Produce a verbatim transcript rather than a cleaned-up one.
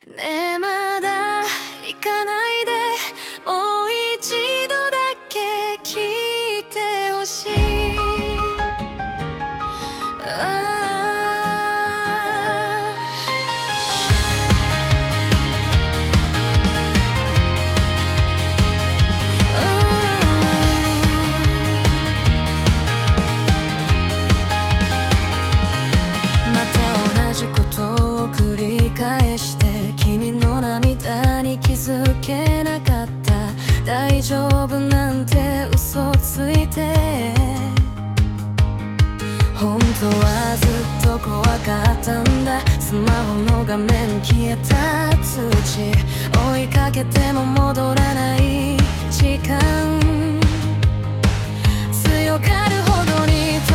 ねえまだ行かないで、もう一度だけ聞いてほしい。ああ繰り返して君の涙に気づけなかった。大丈夫なんて嘘ついて、本当はずっと怖かったんだ。スマホの画面消えた通知、追いかけても戻らない時間、強がるほどに